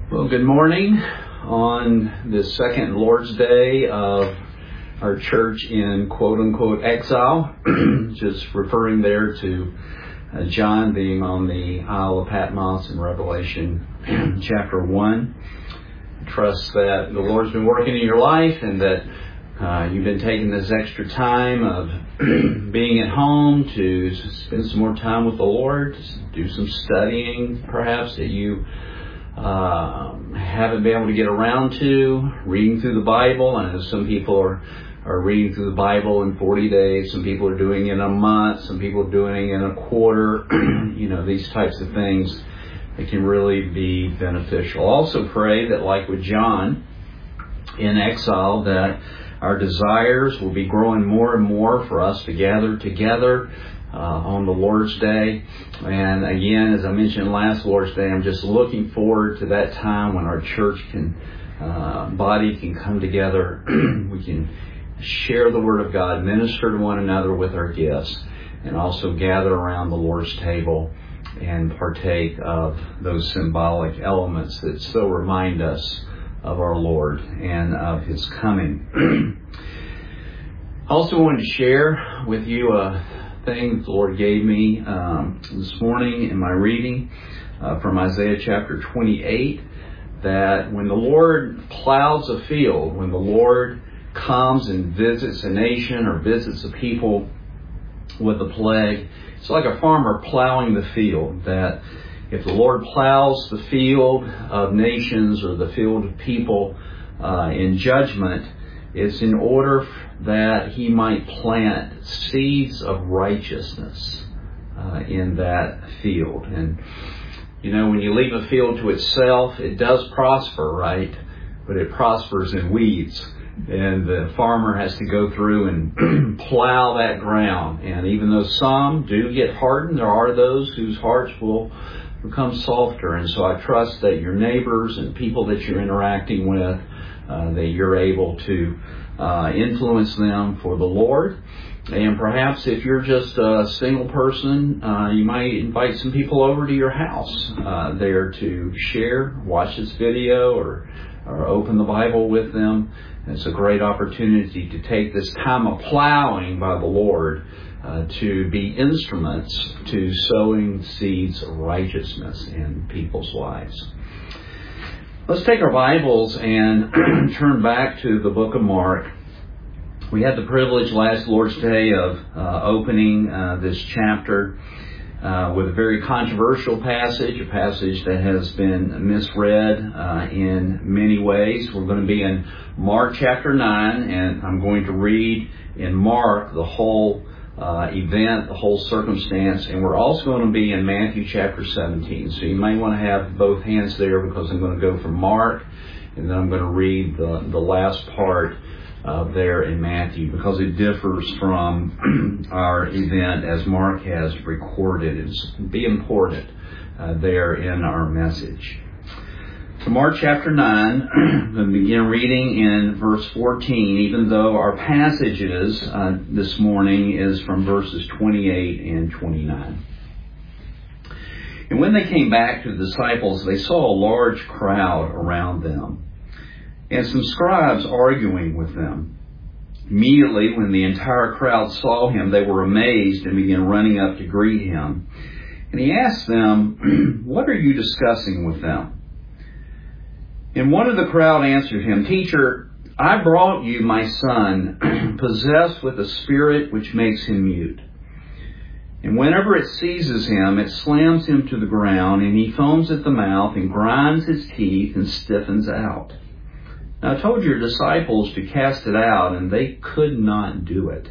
Well, good morning on this second Lord's Day of our church in quote-unquote exile, just referring there to John being on the Isle of Patmos in Revelation chapter 1. I trust that the Lord's been working in your life and that you've been taking this extra time of being at home to spend some more time with the Lord, to do some studying perhaps that you haven't been able to get around to, reading through the Bible. I know some people are reading through the Bible in 40 days. Some people are doing it in a month. Some people are doing it in a quarter. These types of things, it can really be beneficial. Also pray that, like with John in exile, that our desires will be growing more and more for us to gather together on the Lord's Day. And again, as I mentioned last Lord's Day, I'm just looking forward to that time when our church body can come together. We can share the Word of God, minister to one another with our gifts, and also gather around the Lord's table and partake of those symbolic elements that so remind us of our Lord and of His coming. I also wanted to share with you a thing the Lord gave me this morning in my reading from Isaiah chapter 28, that when the Lord plows a field, when the Lord comes and visits a nation or visits a people with a plague, it's like a farmer plowing the field, that if the Lord plows the field of nations or the field of people in judgment, it's in order that He might plant seeds of righteousness in that field. And, when you leave a field to itself, it does prosper, right? But it prospers in weeds. And the farmer has to go through and plow that ground. And even though some do get hardened, there are those whose hearts will become softer. And so I trust that your neighbors and people that you're interacting with, that you're able to influence them for the Lord. And perhaps if you're just a single person, you might invite some people over to your house there to share, watch this video, or open the Bible with them. It's a great opportunity to take this time of plowing by the Lord to be instruments to sowing seeds of righteousness in people's lives. Let's take our Bibles and turn back to the book of Mark. We had the privilege last Lord's Day of opening this chapter with a very controversial passage, a passage that has been misread in many ways. We're going to be in Mark chapter 9, and I'm going to read in Mark the whole event, the whole circumstance, and we're also going to be in Matthew chapter 17. So you may want to have both hands there, because I'm going to go from Mark and then I'm going to read the last part there in Matthew, because it differs from our event as Mark has recorded. It's be important there in our message. So Mark chapter 9, I'm going to begin reading in verse 14, even though our passages this morning is from verses 28 and 29. And when they came back to the disciples, they saw a large crowd around them, and some scribes arguing with them. Immediately, when the entire crowd saw him, they were amazed and began running up to greet him. And he asked them, "What are you discussing with them?" And one of the crowd answered him, "Teacher, I brought you my son, possessed with a spirit which makes him mute. And whenever it seizes him, it slams him to the ground, and he foams at the mouth and grinds his teeth and stiffens out. Now I told your disciples to cast it out, and they could not do it."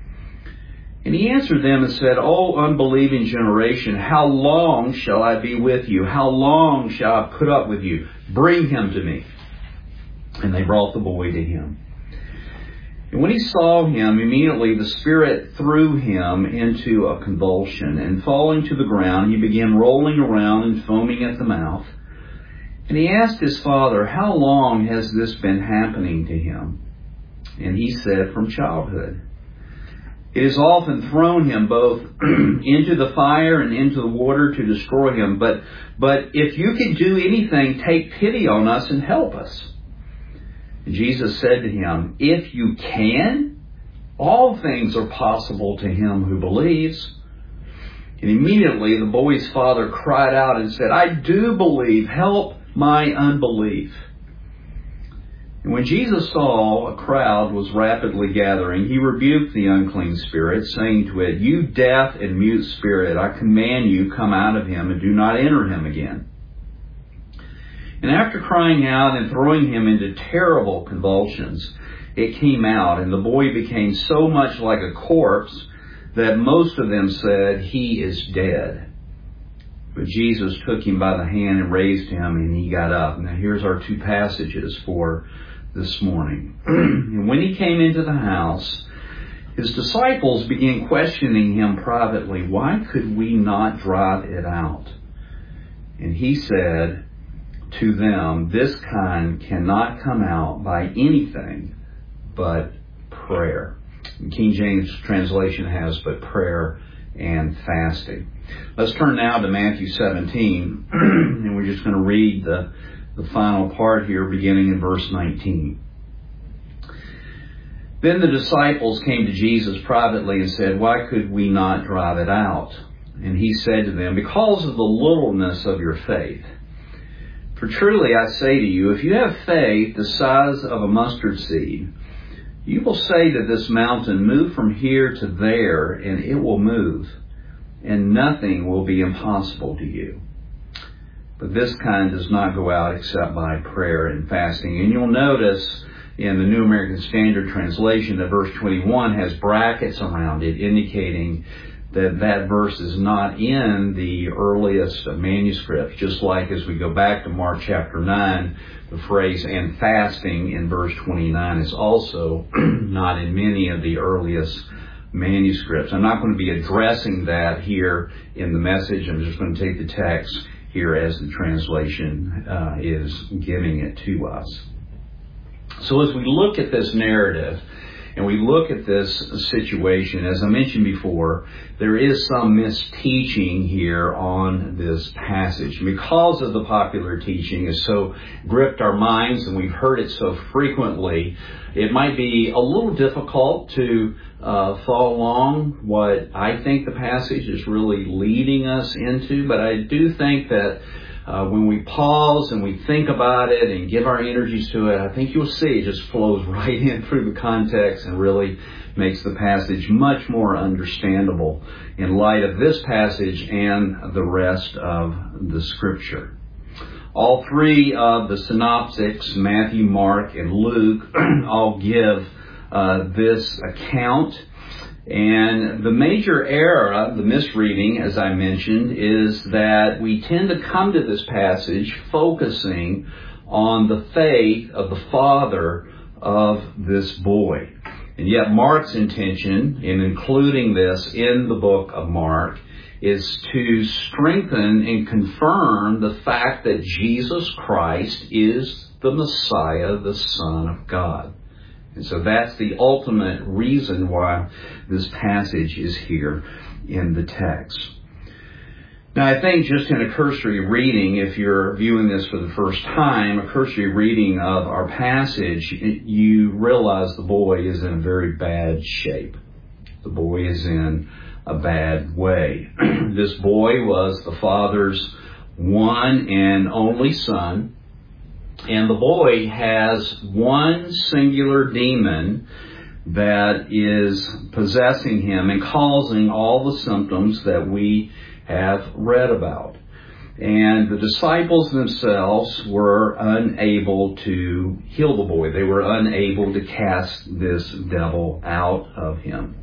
And he answered them and said, "O unbelieving generation, how long shall I be with you? How long shall I put up with you? Bring him to me." And they brought the boy to him. And when he saw him, immediately the spirit threw him into a convulsion, and falling to the ground, he began rolling around and foaming at the mouth. And he asked his father, "How long has this been happening to him?" And he said, "From childhood." It has often thrown him both into the fire and into the water to destroy him. But if you can do anything, take pity on us and help us. And Jesus said to him, if you can, all things are possible to him who believes. And immediately the boy's father cried out and said, I do believe, help my unbelief. And when Jesus saw a crowd was rapidly gathering, he rebuked the unclean spirit, saying to it, you deaf and mute spirit, I command you, come out of him and do not enter him again. And after crying out and throwing him into terrible convulsions, it came out, and the boy became so much like a corpse that most of them said, he is dead. But Jesus took him by the hand and raised him, and he got up. Now here's our two passages for this morning. And when he came into the house, his disciples began questioning him privately, why could we not drive it out? And he said to them, this kind cannot come out by anything but prayer. And King James translation has but prayer and fasting. Let's turn now to Matthew 17, and we're just going to read the final part here, beginning in verse 19. Then the disciples came to Jesus privately and said, why could we not drive it out? And he said to them, because of the littleness of your faith. For truly I say to you, if you have faith the size of a mustard seed, you will say to this mountain, move from here to there, and it will move, and nothing will be impossible to you. But this kind does not go out except by prayer and fasting. And you'll notice in the New American Standard Translation that verse 21 has brackets around it, indicating that that verse is not in the earliest manuscripts. Just like as we go back to Mark chapter 9, the phrase and fasting in verse 29 is also not in many of the earliest manuscripts. I'm not going to be addressing that here in the message. I'm just going to take the text here as the translation is giving it to us. So as we look at this narrative and we look at this situation, as I mentioned before, there is some misteaching here on this passage. Because of the popular teaching has so gripped our minds and we've heard it so frequently, it might be a little difficult to follow along what I think the passage is really leading us into. But I do think that when we pause and we think about it and give our energies to it, I think you'll see it just flows right in through the context and really makes the passage much more understandable in light of this passage and the rest of the Scripture. All three of the synoptics, Matthew, Mark, and Luke, all give this account. And the major error, the misreading, as I mentioned, is that we tend to come to this passage focusing on the faith of the father of this boy. And yet Mark's intention in including this in the book of Mark is to strengthen and confirm the fact that Jesus Christ is the Messiah, the Son of God. And so that's the ultimate reason why this passage is here in the text. Now, I think just in a cursory reading, if you're viewing this for the first time, a cursory reading of our passage, you realize the boy is in very bad shape. The boy is in a bad way. This boy was the father's one and only son. And the boy has one singular demon that is possessing him and causing all the symptoms that we have read about. And the disciples themselves were unable to heal the boy. They were unable to cast this devil out of him.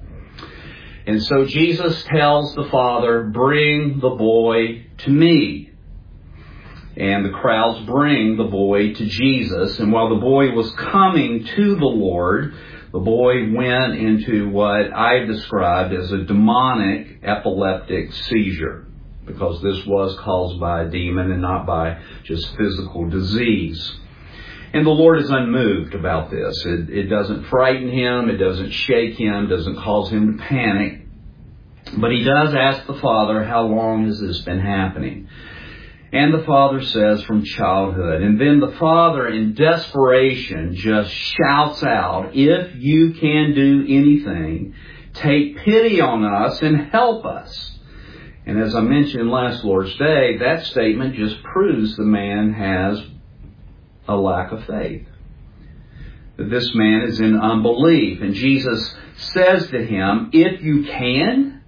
And so Jesus tells the father, bring the boy to me. And the crowds bring the boy to Jesus. And while the boy was coming to the Lord, the boy went into what I described as a demonic epileptic seizure, because this was caused by a demon and not by just physical disease. And the Lord is unmoved about this. It doesn't frighten Him. It doesn't shake Him. Doesn't cause Him to panic. But He does ask the Father, how long has this been happening? And the Father says, from childhood. And then the Father, in desperation, just shouts out, if you can do anything, take pity on us and help us. And as I mentioned last Lord's Day, that statement just proves the man has a lack of faith. That this man is in unbelief. And Jesus says to him, if you can,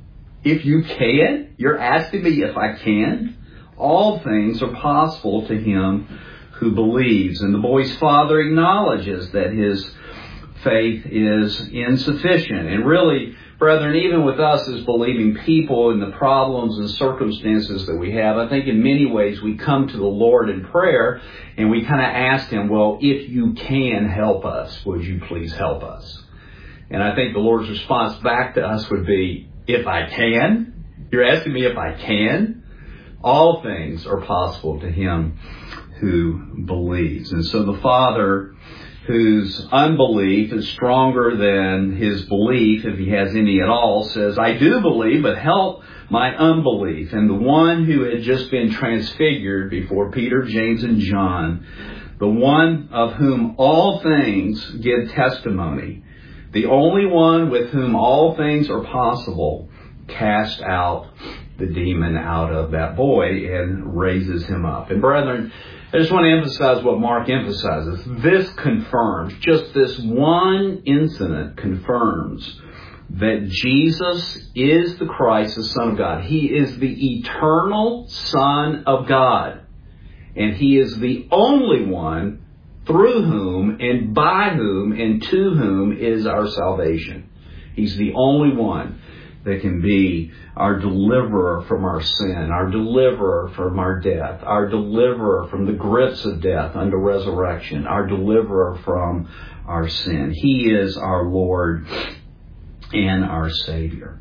you're asking me if I can? All things are possible to him who believes. And the boy's father acknowledges that his faith is insufficient. And really, brethren, even with us as believing people and the problems and circumstances that we have, I think in many ways we come to the Lord in prayer and we kind of ask Him, well, if you can help us, would you please help us? And I think the Lord's response back to us would be, if I can? You're asking me if I can? All things are possible to him who believes. And so the Father, whose unbelief is stronger than his belief, if he has any at all, says, I do believe, but help my unbelief. And the one who had just been transfigured before Peter, James, and John, the one of whom all things give testimony, the only one with whom all things are possible, cast out the demon out of that boy and raises him up. And brethren, I just want to emphasize what Mark emphasizes. This confirms, just this one incident confirms that Jesus is the Christ, the Son of God. He is the eternal Son of God. And He is the only one through whom and by whom and to whom is our salvation. He's the only one that can be our deliverer from our sin, our deliverer from our death, our deliverer from the grips of death unto resurrection, our deliverer from our sin. He is our Lord and our Savior.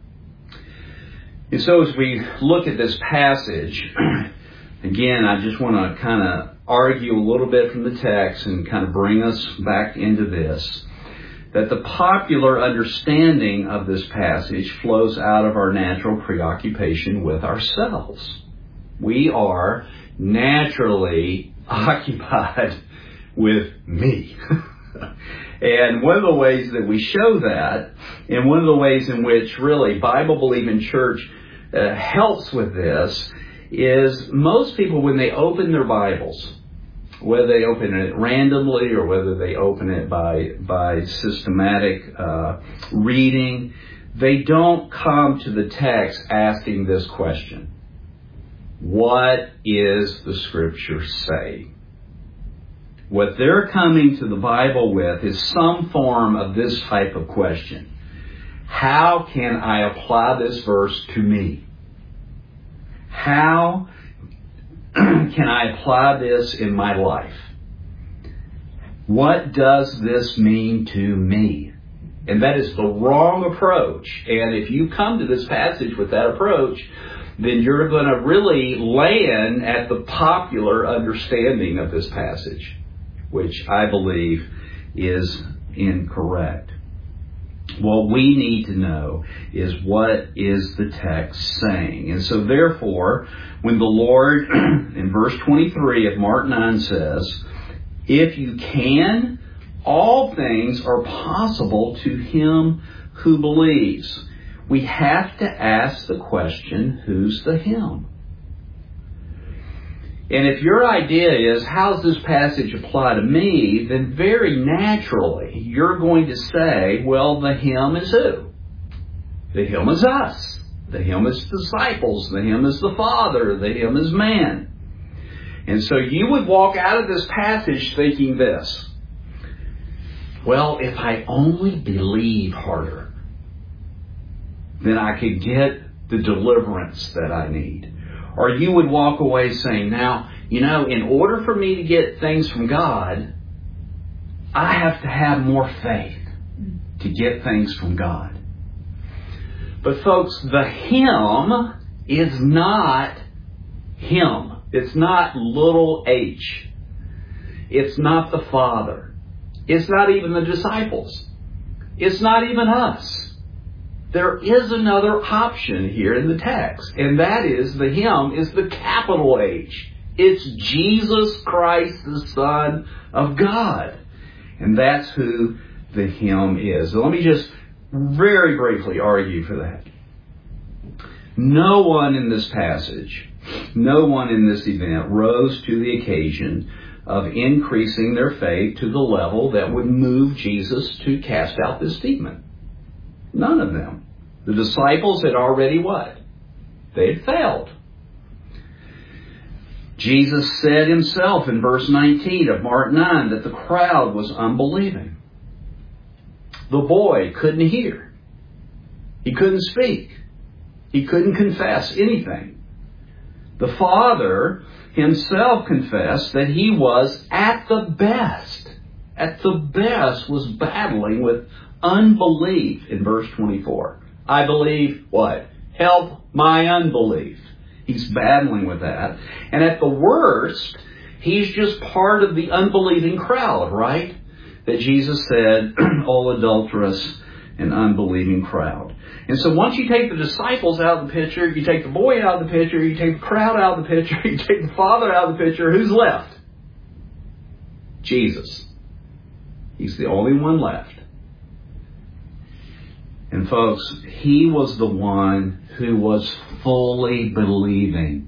And so as we look at this passage, again, I just want to kind of argue a little bit from the text and kind of bring us back into this, that the popular understanding of this passage flows out of our natural preoccupation with ourselves. We are naturally occupied with me. And one of the ways that we show that, and one of the ways in which really Bible-believing church helps with this, is most people, when they open their Bibles, whether they open it randomly or whether they open it by systematic reading, they don't come to the text asking this question: what is the Scripture saying? What they're coming to the Bible with is some form of this type of question. How can I apply this verse to me? How can I apply this in my life? What does this mean to me? And that is the wrong approach. And if you come to this passage with that approach, then you're going to really land at the popular understanding of this passage, which I believe is incorrect. What we need to know is, what is the text saying? And so therefore, when the Lord, in verse 23 of Mark 9 says, if you can, all things are possible to him who believes, we have to ask the question, who's the him? And if your idea is, how does this passage apply to me? Then very naturally, you're going to say, well, the him is who? The him is us. The him is disciples. The him is the Father. The him is man. And so you would walk out of this passage thinking this: well, if I only believe harder, then I could get the deliverance that I need. Or you would walk away saying, now, in order for me to get things from God, I have to have more faith to get things from God. But folks, the him is not him. It's not little h. It's not the Father. It's not even the disciples. It's not even us. There is another option here in the text, and that is the him is the capital H. It's Jesus Christ, the Son of God. And that's who the him is. So let me just very briefly argue for that. No one in this passage, no one in this event rose to the occasion of increasing their faith to the level that would move Jesus to cast out this demon. None of them. The disciples had already what? They had failed. Jesus said himself in verse 19 of Mark 9 that the crowd was unbelieving. The boy couldn't hear. He couldn't speak. He couldn't confess anything. The father himself confessed that he was at the best was battling with unbelief in verse 24. I believe what? Help my unbelief. He's battling with that. And at the worst, he's just part of the unbelieving crowd, right? That Jesus said, "O adulterous and unbelieving crowd." And so once you take the disciples out of the picture, you take the boy out of the picture, you take the crowd out of the picture, you take the father out of the picture, who's left? Jesus. He's the only one left. And folks, he was the one who was fully believing.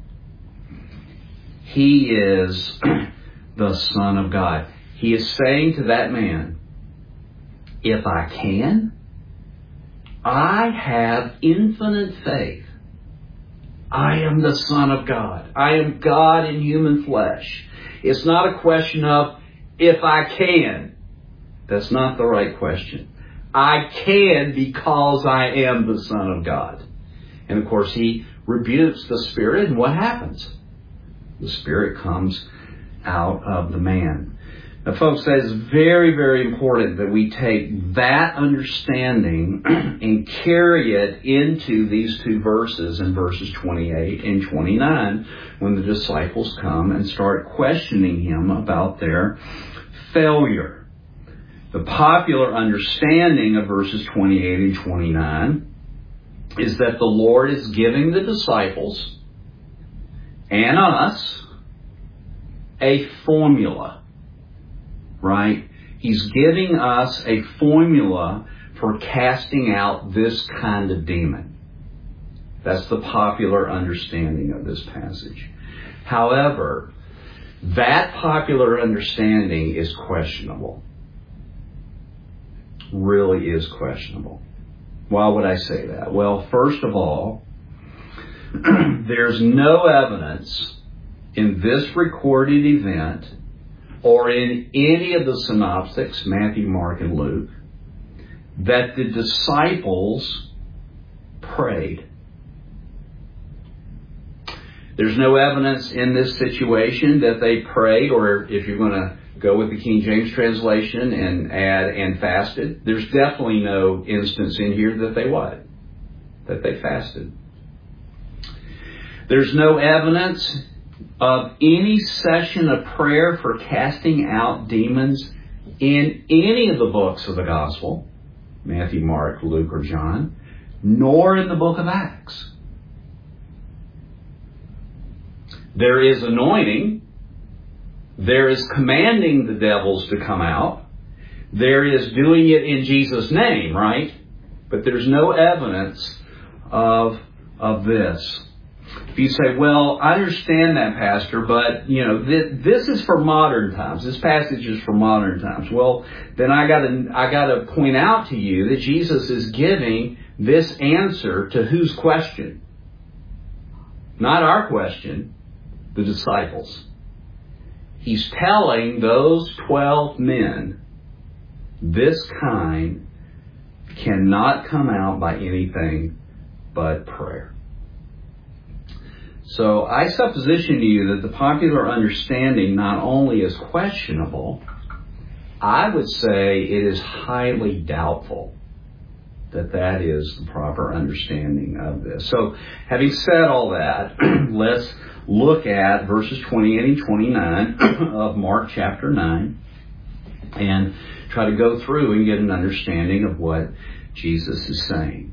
He is the Son of God. He is saying to that man, if I can, I have infinite faith. I am the Son of God. I am God in human flesh. It's not a question of if I can. That's not the right question. I can because I am the Son of God. And of course, he rebukes the spirit, and what happens? The spirit comes out of the man. Now, folks, that is very, very important that we take that understanding and carry it into these two verses in verses 28 and 29 when the disciples come and start questioning him about their failure. The popular understanding of verses 28 and 29 is that the Lord is giving the disciples and us a formula, right? He's giving us a formula for casting out this kind of demon. That's the popular understanding of this passage. However, that popular understanding is questionable. Really is questionable. Why would I say that? Well, first of all, there's no evidence in this recorded event or in any of the synoptics, Matthew, Mark, and Luke, that the disciples prayed. There's no evidence in this situation that they prayed, or if you're going to go with the King James translation and add and fasted, there's definitely no instance in here that they what? That they fasted. There's no evidence of any session of prayer for casting out demons in any of the books of the Gospel, Matthew, Mark, Luke, or John, nor in the book of Acts. There is anointing. There is commanding the devils to come out. There is doing it in Jesus' name, right? But there's no evidence of this. If you say, well, I understand that, Pastor, but, this is for modern times. This passage is for modern times. Well, then I gotta point out to you that Jesus is giving this answer to whose question? Not our question, the disciples. He's telling those 12 men, this kind cannot come out by anything but prayer. So I supposition to you that the popular understanding not only is questionable, I would say it is highly doubtful that is the proper understanding of this. So, having said all that, let's look at verses 28 and 29 of Mark chapter 9 and try to go through and get an understanding of what Jesus is saying.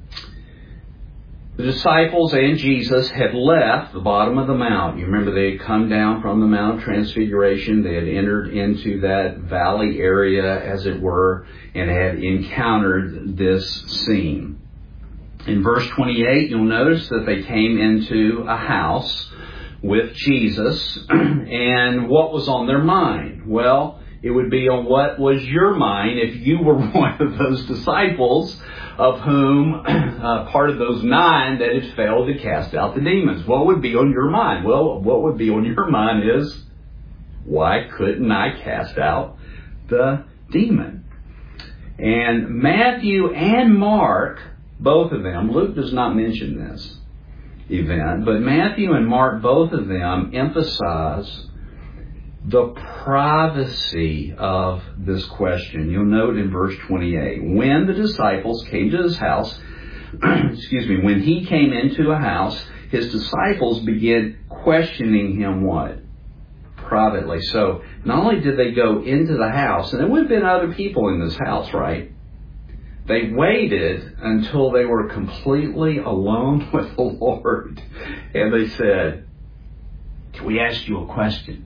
The disciples and Jesus had left the bottom of the mount. You remember they had come down from the Mount of Transfiguration. They had entered into that valley area, as it were, and had encountered this scene. In verse 28, you'll notice that they came into a house with Jesus. And what was on their mind? Well, it would be on what was your mind if you were one of those disciples of whom part of those 9 that had failed to cast out the demons. What would be on your mind? Well, what would be on your mind is, why couldn't I cast out the demon? And Matthew and Mark, both of them, Luke does not mention this event, but Matthew and Mark, both of them, emphasize the privacy of this question. You'll note in verse 28, when the disciples came to his house, when he came into a house, his disciples began questioning him what? Privately. So, not only did they go into the house, and there would have been other people in this house, right? They waited until they were completely alone with the Lord. And they said, can we ask you a question?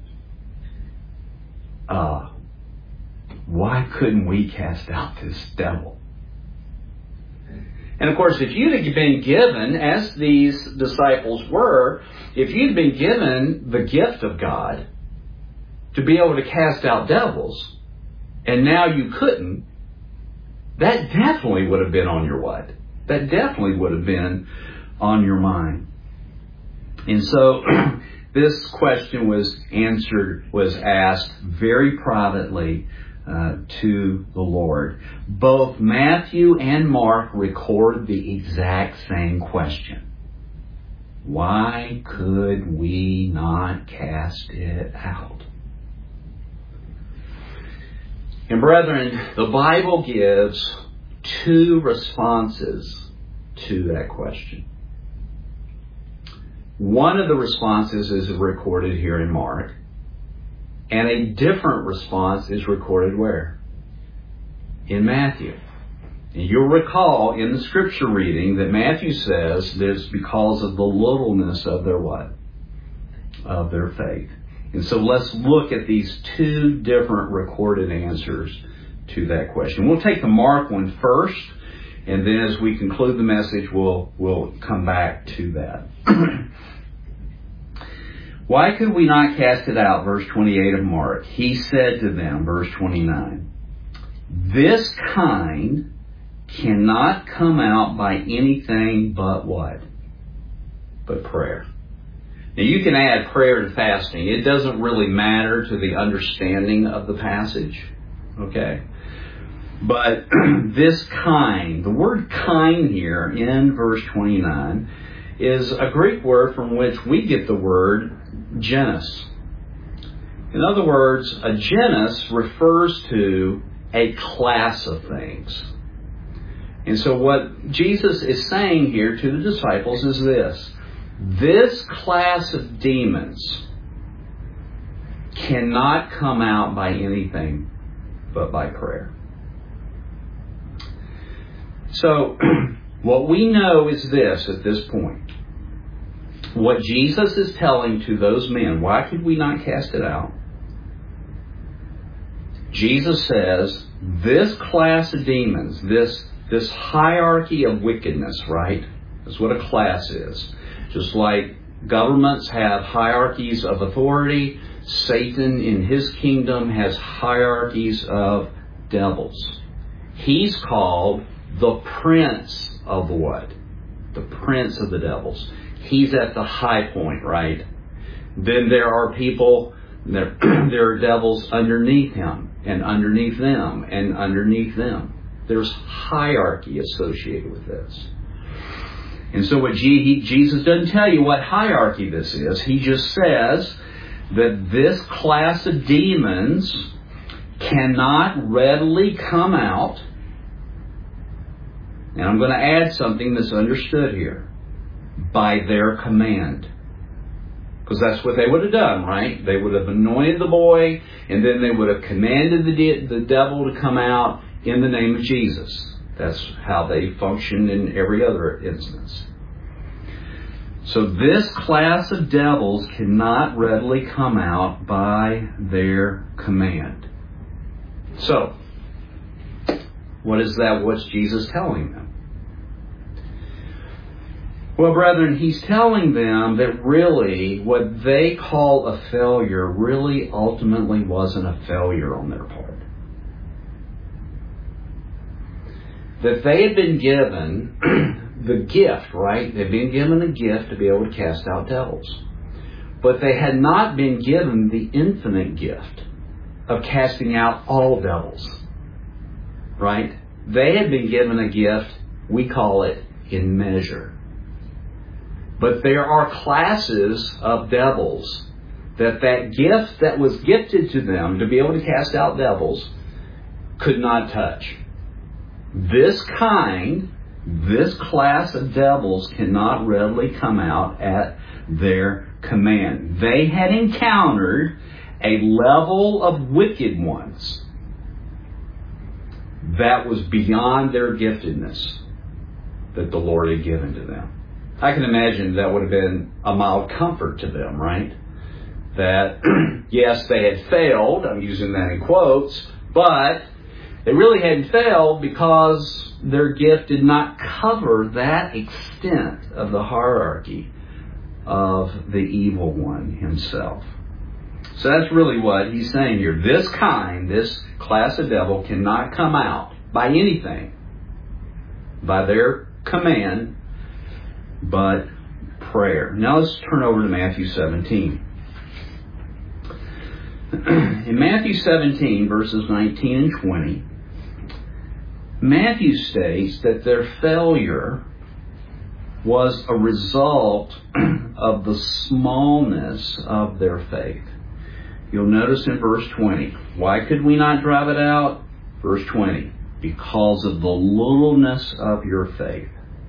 Why couldn't we cast out this devil? And of course, if you'd have been given, as these disciples were, if you'd been given the gift of God to be able to cast out devils, and now you couldn't, that definitely would have been on your what? That definitely would have been on your mind. And so this question was asked very privately to the Lord. Both Matthew and Mark record the exact same question. Why could we not cast it out? And brethren, the Bible gives 2 responses to that question. One of the responses is recorded here in Mark, and a different response is recorded where? In Matthew. And you'll recall in the scripture reading that Matthew says that it's because of the littleness of their what? Of their faith. And so let's look at these 2 different recorded answers to that question. We'll take the Mark one first, and then as we conclude the message, we'll come back to that. Why could we not cast it out? Verse 28 of Mark. He said to them, verse 29, this kind cannot come out by anything but what? But prayer. Now you can add prayer to fasting. It doesn't really matter to the understanding of the passage. Okay? But this kind, the word kind here in verse 29 is a Greek word from which we get the word genus. In other words, a genus refers to a class of things. And so what Jesus is saying here to the disciples is this. This class of demons cannot come out by anything but by prayer. So, what we know is this at this point. What Jesus is telling to those men, why could we not cast it out? Jesus says, this class of demons, this hierarchy of wickedness, right? That's what a class is. Just like governments have hierarchies of authority, Satan in his kingdom has hierarchies of devils. He's called the prince of what? The prince of the devils. He's at the high point, right? Then there are people, there are devils underneath him, and underneath them, and underneath them. There's hierarchy associated with this. And so what Jesus doesn't tell you what hierarchy this is. He just says that this class of demons cannot readily come out And I'm going to add something that's understood here. By their command. Because that's what they would have done, right? They would have anointed the boy, and then they would have commanded the devil to come out in the name of Jesus. That's how they functioned in every other instance. So this class of devils cannot readily come out by their command. So, what is that? What's Jesus telling them? Well, brethren, He's telling them that really what they call a failure really ultimately wasn't a failure on their part. That they had been given the gift, right? They've been given a gift to be able to cast out devils. But they had not been given the infinite gift of casting out all devils. Right? They had been given a gift, we call it in measure. But there are classes of devils that gift that was gifted to them to be able to cast out devils could not touch. This class of devils cannot readily come out at their command. They had encountered a level of wicked ones that was beyond their giftedness that the Lord had given to them. I can imagine that would have been a mild comfort to them, right? That, yes, they had failed, I'm using that in quotes, but they really hadn't failed because their gift did not cover that extent of the hierarchy of the evil one himself. So that's really what he's saying here. This class of devil cannot come out by anything, by their command, but prayer. Now let's turn over to Matthew 17. In Matthew 17, verses 19 and 20, Matthew states that their failure was a result of the smallness of their faith. You'll notice in verse 20, why could we not drive it out? Verse 20, because of the littleness of your faith.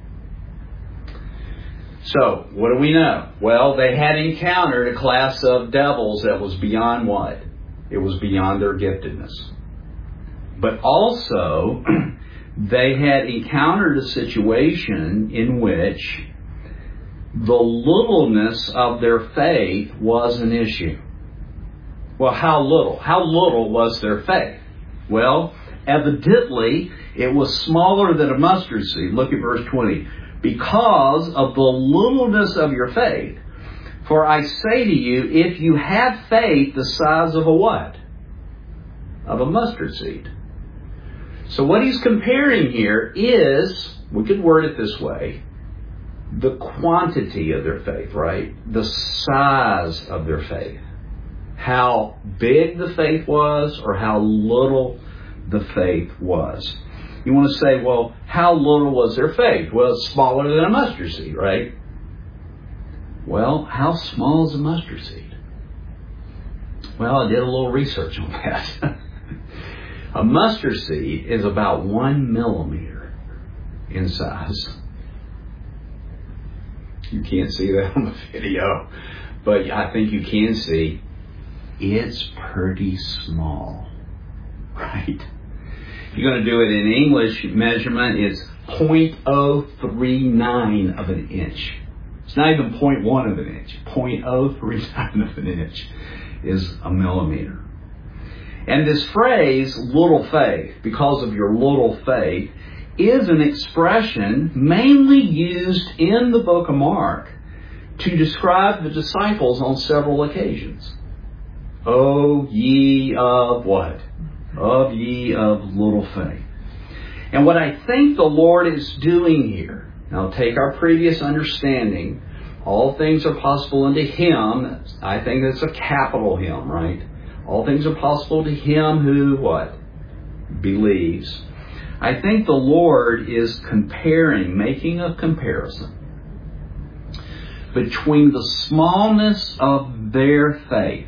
So, what do we know? Well, they had encountered a class of devils that was beyond what? It was beyond their giftedness. But also, they had encountered a situation in which the littleness of their faith was an issue. Well, how little? How little was their faith? Well, evidently, it was smaller than a mustard seed. Look at verse 20. Because of the littleness of your faith. For I say to you, if you have faith the size of a what? Of a mustard seed. So what he's comparing here is, we could word it this way, the quantity of their faith, right? The size of their faith. How big the faith was or how little the faith was. You want to say, well, how little was their faith? Well, it's smaller than a mustard seed, right? Well, how small is a mustard seed? Well, I did a little research on that. A mustard seed is about 1 millimeter in size. You can't see that on the video, but I think you can see it's pretty small, right? If you're going to do it in English measurement, it's 0.039 of an inch. It's not even 0.1 of an inch. 0.039 of an inch is a millimeter. And this phrase, little faith, because of your little faith, is an expression mainly used in the book of Mark to describe the disciples on several occasions. O ye of what? Of ye of little faith. And what I think the Lord is doing here, now take our previous understanding, all things are possible unto Him. I think that's a capital Him, right? All things are possible to him who what? Believes. I think the Lord is making a comparison between the smallness of their faith.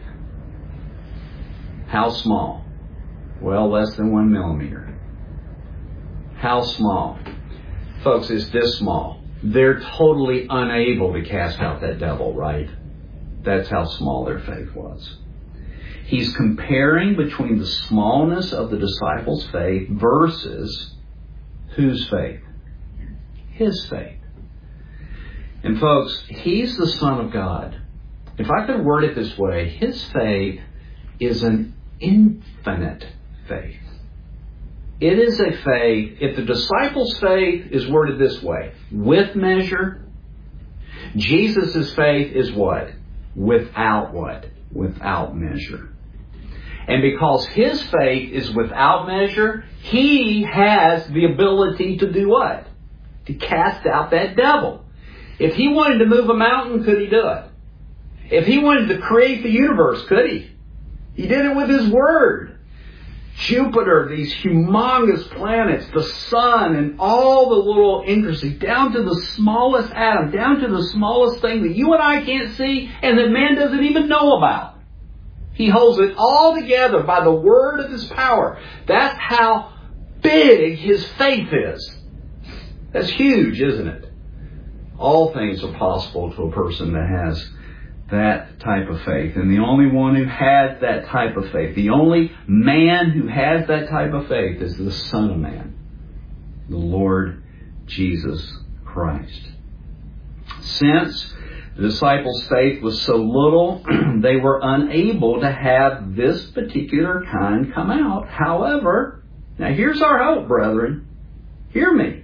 How small? Well, less than 1 millimeter. How small? folks, is this small. They're totally unable to cast out that devil, right? That's how small their faith was. He's comparing between the smallness of the disciples' faith versus whose faith? His faith. And folks, He's the Son of God. If I could word it this way, His faith is an infinite faith. It is a faith, if the disciples' faith is worded this way, with measure, Jesus' faith is what? Without what? Without measure. And because His faith is without measure, He has the ability to do what? To cast out that devil. If He wanted to move a mountain, could He do it? If He wanted to create the universe, could He? He did it with His Word. Jupiter, these humongous planets, the sun, and all the little intricacies, down to the smallest atom, down to the smallest thing that you and I can't see and that man doesn't even know about. He holds it all together by the word of His power. That's how big His faith is. That's huge, isn't it? All things are possible to a person that has that type of faith. And the only one who has that type of faith, the only man who has that type of faith is the Son of Man, the Lord Jesus Christ. Since the disciples' faith was so little, they were unable to have this particular kind come out. However, now here's our hope, brethren. Hear me.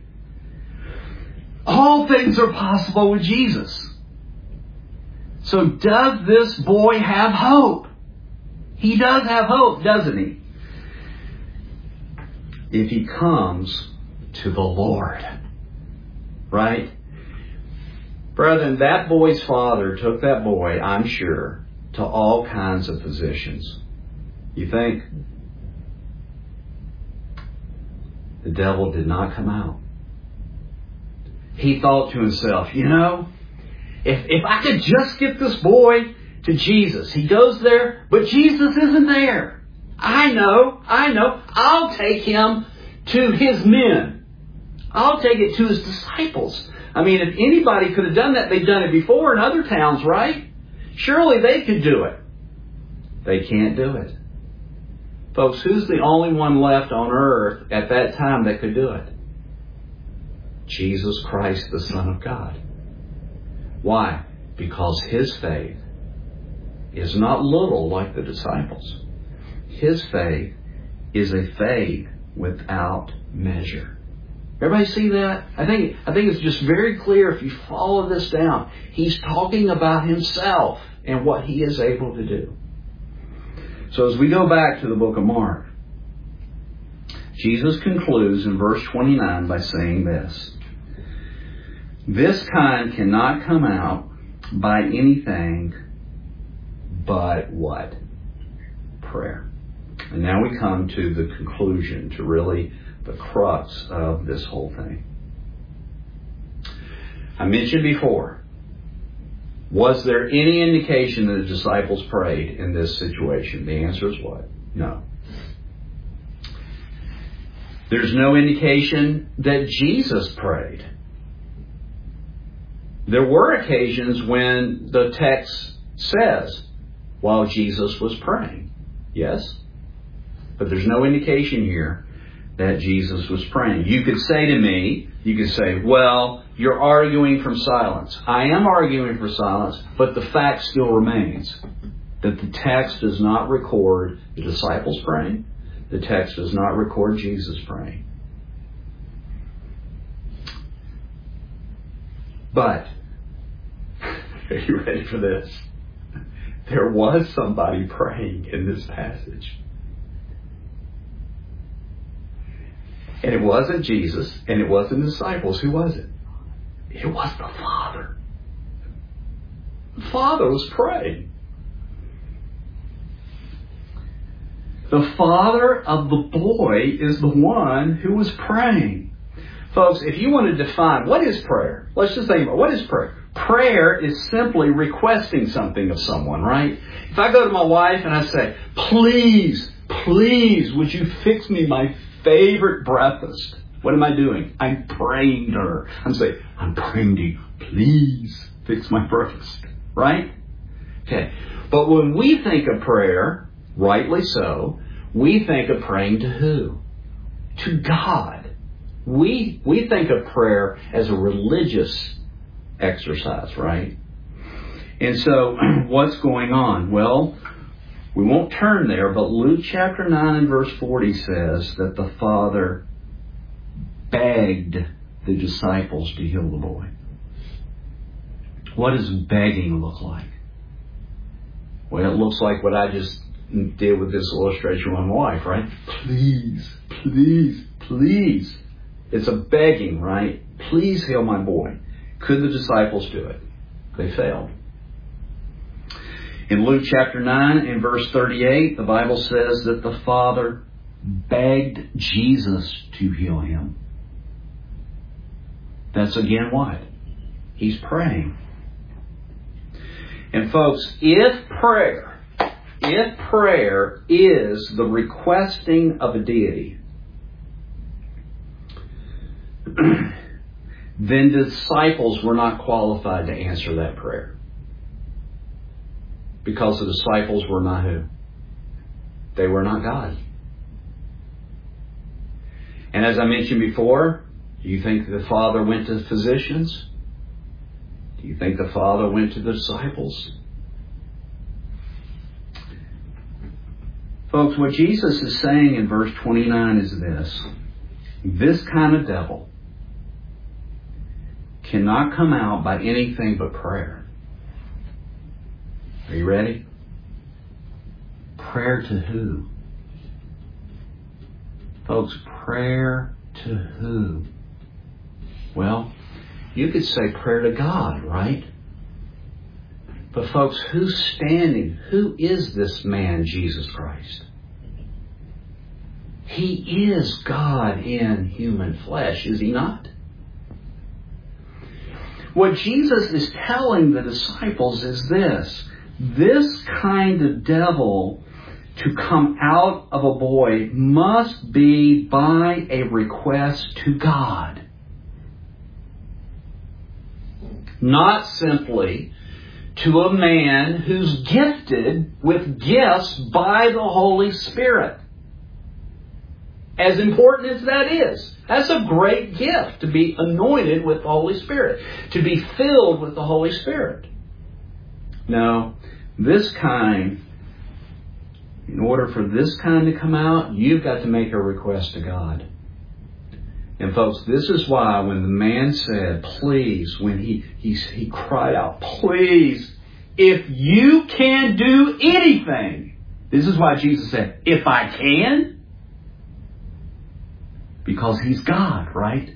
All things are possible with Jesus. So does this boy have hope? He does have hope, doesn't he? If he comes to the Lord. Right? Brethren, that boy's father took that boy, I'm sure, to all kinds of positions. You think? The devil did not come out. He thought to himself, you know, if I could just get this boy to Jesus. He goes there, but Jesus isn't there. I know. I'll take him to His men. I'll take it to His disciples. I mean, if anybody could have done that, they've done it before in other towns, right? Surely they could do it. They can't do it. Folks, who's the only one left on earth at that time that could do it? Jesus Christ, the Son of God. Why? Because His faith is not little like the disciples. His faith is a faith without measure. Everybody see that? I think it's just very clear if you follow this down. He's talking about Himself and what He is able to do. So as we go back to the book of Mark, Jesus concludes in verse 29 by saying this. This kind cannot come out by anything but what? Prayer. And now we come to the conclusion, to really the crux of this whole thing. I mentioned before, was there any indication that the disciples prayed in this situation? The answer is what? No. There's no indication that Jesus prayed. There were occasions when the text says, while Jesus was praying. Yes? But there's no indication here that Jesus was praying. You could say to me, well, you're arguing from silence. I am arguing for silence, but the fact still remains that the text does not record the disciples praying. The text does not record Jesus praying. But, are you ready for this? There was somebody praying in this passage. And it wasn't Jesus, and it wasn't the disciples. Who was it? It was the Father. The Father was praying. The father of the boy is the one who was praying. Folks, if you want to define what is prayer, let's just think about what is prayer. Prayer is simply requesting something of someone, right? If I go to my wife and I say, please, would you fix me my favorite breakfast? What am I doing? I'm praying to her. I'm saying, I'm praying to you. Please fix my breakfast. Right? Okay. But when we think of prayer, rightly so, we think of praying to who? To God. We think of prayer as a religious exercise, right? And so, what's going on? Well, we won't turn there, but Luke chapter 9 and verse 40 says that the Father begged the disciples to heal the boy. What does begging look like? Well, it looks like what I just did with this illustration with my wife, right? Please, please, please. It's a begging, right? Please heal my boy. Could the disciples do it? They failed. In Luke chapter 9 and verse 38, the Bible says that the Father begged Jesus to heal him. That's again what? He's praying. And folks, if prayer is the requesting of a deity, then the disciples were not qualified to answer that prayer. Because the disciples were not who? They were not God. And as I mentioned before, do you think the Father went to the physicians? Do you think the Father went to the disciples? Folks, what Jesus is saying in verse 29 is this. This kind of devil cannot come out by anything but prayer. Are you ready? Prayer to who? Folks, prayer to who? Well, you could say prayer to God, right? But folks, who's standing? Who is this man, Jesus Christ? He is God in human flesh, is he not? What Jesus is telling the disciples is this. This kind of devil to come out of a boy must be by a request to God. Not simply to a man who's gifted with gifts by the Holy Spirit. As important as that is, that's a great gift to be anointed with the Holy Spirit, to be filled with the Holy Spirit. No, this kind, in order for this kind to come out, you've got to make a request to God. And folks, this is why when the man said, please, when he cried out, please, if you can do anything, this is why Jesus said, if I can. Because he's God, right?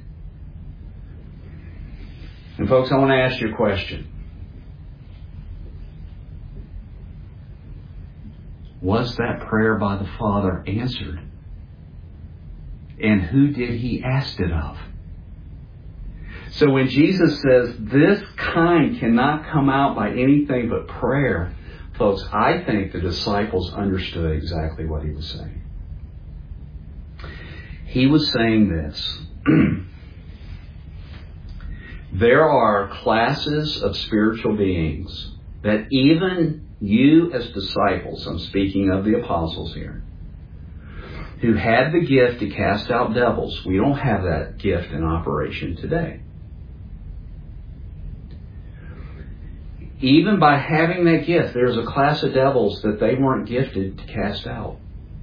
And folks, I want to ask you a question. Was that prayer by the Father answered? And who did he ask it of? So when Jesus says this kind cannot come out by anything but prayer, folks, I think the disciples understood exactly what he was saying. He was saying this. There are classes of spiritual beings that even you as disciples, I'm speaking of the apostles here, who had the gift to cast out devils. We don't have that gift in operation today. Even by having that gift, there's a class of devils that they weren't gifted to cast out.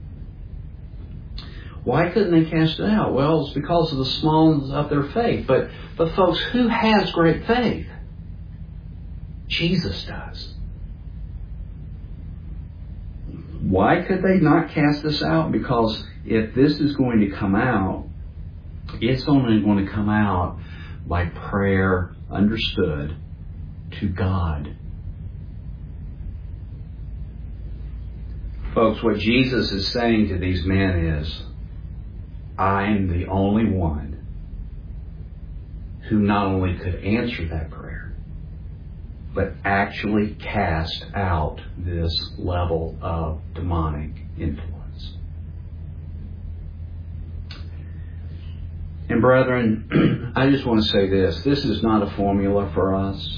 Why couldn't they cast it out? Well, it's because of the smallness of their faith. But folks, who has great faith? Jesus does. Why could they not cast this out? Because if this is going to come out, it's only going to come out by prayer understood to God. Folks, what Jesus is saying to these men is, I'm the only one who not only could answer that prayer, but actually cast out this level of demonic influence. In brethren, I just want to say this. This is not a formula for us.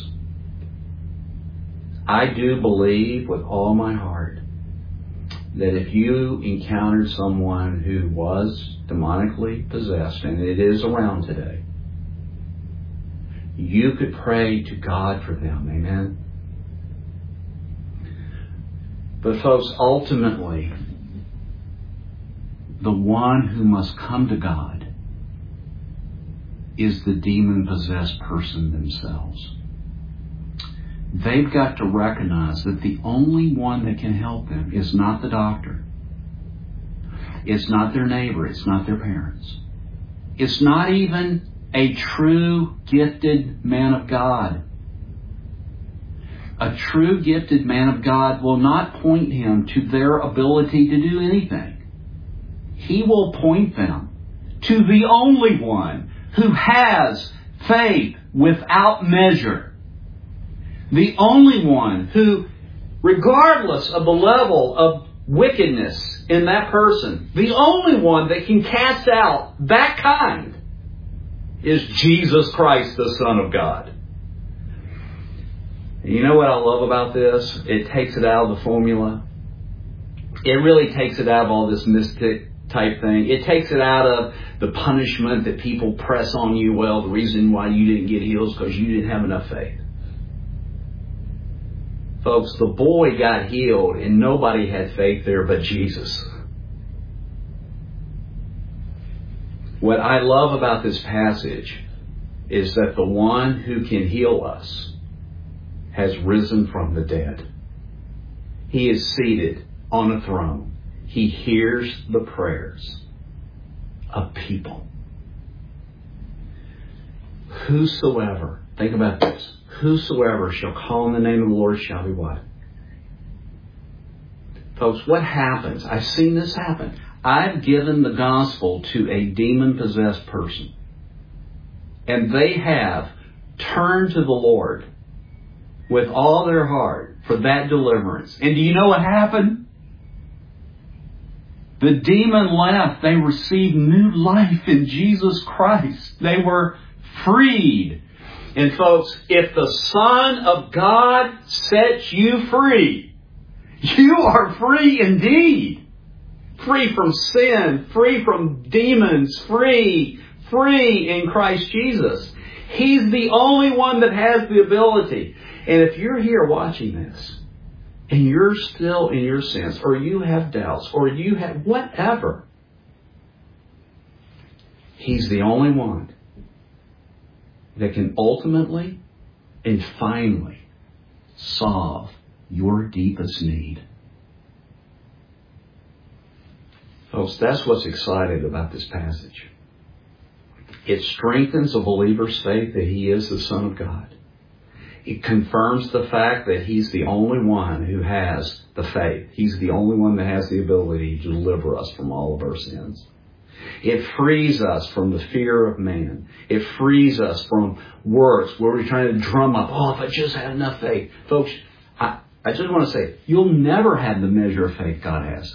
I do believe with all my heart that if you encountered someone who was demonically possessed, and it is around today, you could pray to God for them. Amen? But folks, ultimately, the one who must come to God is the demon-possessed person themselves. They've got to recognize that the only one that can help them is not the doctor. It's not their neighbor. It's not their parents. It's not even a true gifted man of God. A true gifted man of God will not point him to their ability to do anything. He will point them to the only one who has faith without measure. The only one who, regardless of the level of wickedness in that person, the only one that can cast out that kind is Jesus Christ, the Son of God. And you know what I love about this? It takes it out of the formula. It really takes it out of all this mystic type thing. It takes it out of the punishment that people press on you. Well, the reason why you didn't get healed is because you didn't have enough faith. Folks, the boy got healed and nobody had faith there but Jesus. What I love about this passage is that the one who can heal us has risen from the dead. He is seated on a throne. He hears the prayers of people. Whosoever, think about this, whosoever shall call on the name of the Lord shall be what? Folks, what happens? I've seen this happen. I've given the gospel to a demon-possessed person. And they have turned to the Lord with all their heart for that deliverance. And do you know what happened? The demon left. They received new life in Jesus Christ. They were freed. And folks, if the Son of God sets you free, you are free indeed. Free from sin, free from demons, free in Christ Jesus. He's the only one that has the ability. And if you're here watching this, and you're still in your sins, or you have doubts, or you have whatever, He's the only one that can ultimately and finally solve your deepest need. Folks, that's what's exciting about this passage. It strengthens a believer's faith that he is the Son of God. It confirms the fact that He's the only one who has the faith. He's the only one that has the ability to deliver us from all of our sins. It frees us from the fear of man. It frees us from works where we're trying to drum up, if I just had enough faith. Folks, I just want to say, you'll never have the measure of faith God has.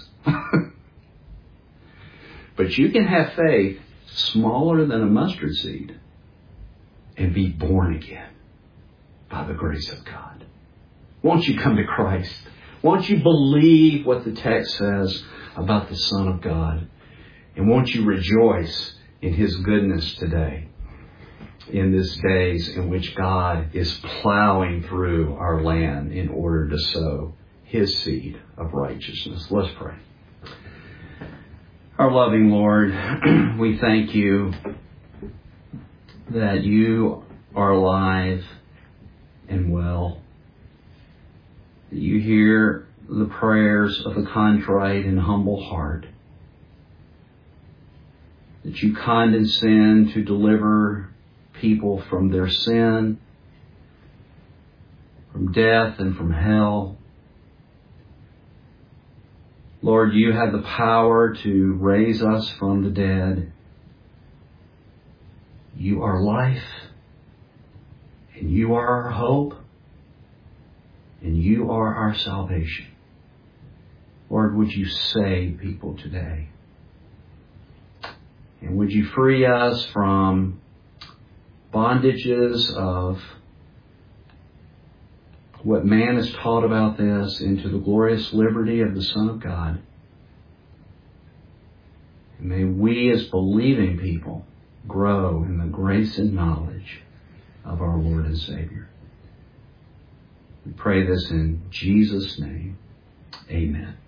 But you can have faith smaller than a mustard seed and be born again by the grace of God. Won't you come to Christ? Won't you believe what the text says about the Son of God? And won't you rejoice in His goodness today, in these days in which God is plowing through our land in order to sow His seed of righteousness. Let's pray. Our loving Lord, we thank You that You are alive and well. That You hear the prayers of a contrite and humble heart. That You condescend to deliver people from their sin, from death and from hell. Lord, You have the power to raise us from the dead. You are life, and You are our hope, and You are our salvation. Lord, would You save people today? And would you free us from bondages of what man has taught about this into the glorious liberty of the Son of God. And may we as believing people grow in the grace and knowledge of our Lord and Savior. We pray this in Jesus' name. Amen.